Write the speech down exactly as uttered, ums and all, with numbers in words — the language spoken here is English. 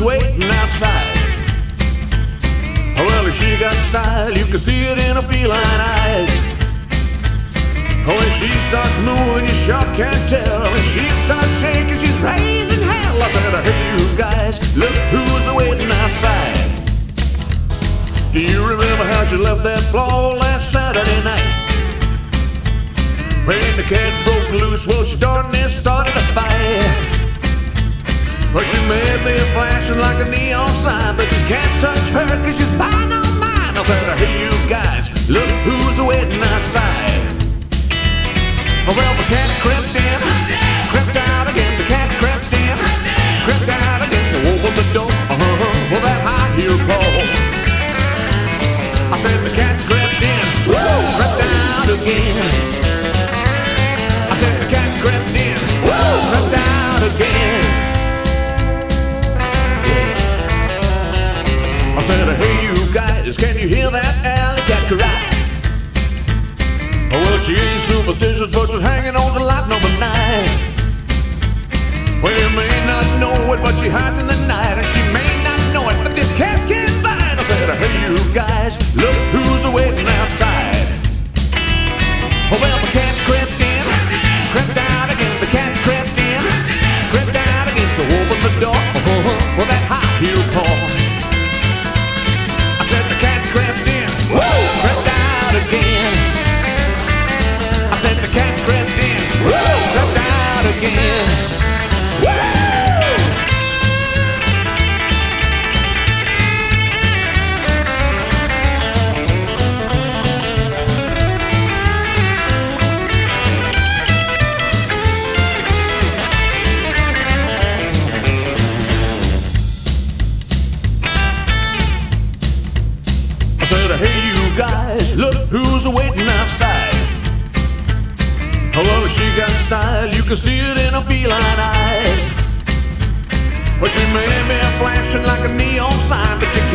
waiting outside. Well, if she got style, you can see it in her feline eyes. When she starts moving, you sure can't tell. When she starts shaking, she's raising hell. I said, hey, you guys, look who's waiting outside. Do you remember how she left that floor last Saturday night? When the cat broke loose, well, she darn near started a fight. Well, she may be flashing like a neon sign, but you can't touch her cause she's mine on mine. I said, hey, you guys, look who's waiting outside. Well, the cat crept in, crept out again. The cat crept in, crept out again. So open the door, uh-huh, for that high heel pole. I said the cat crept in, woo, crept out again. I said the cat crept in, woo, crept out again. I said, hey, you guys, can you hear that alley cat cry? Well, she ain't superstitious, but she's hanging on to life number nine. Well, you may not know it, but she hides in the night, and she may not know it, but this cat can't find. I said, hey, you guys, look who's waiting outside. Well, the cat crept in, crept out again. The cat crept in, crept out again. So open the door uh-huh, for that high heel paw. I said the cat crept in, woo, crept out again. I said the cat crept in, woo, crept out again. Woo! I said, hey, you guys, look who's waiting outside. Well, she got style, you can see it in her feline eyes. Well, she may be flashing like a neon sign, but you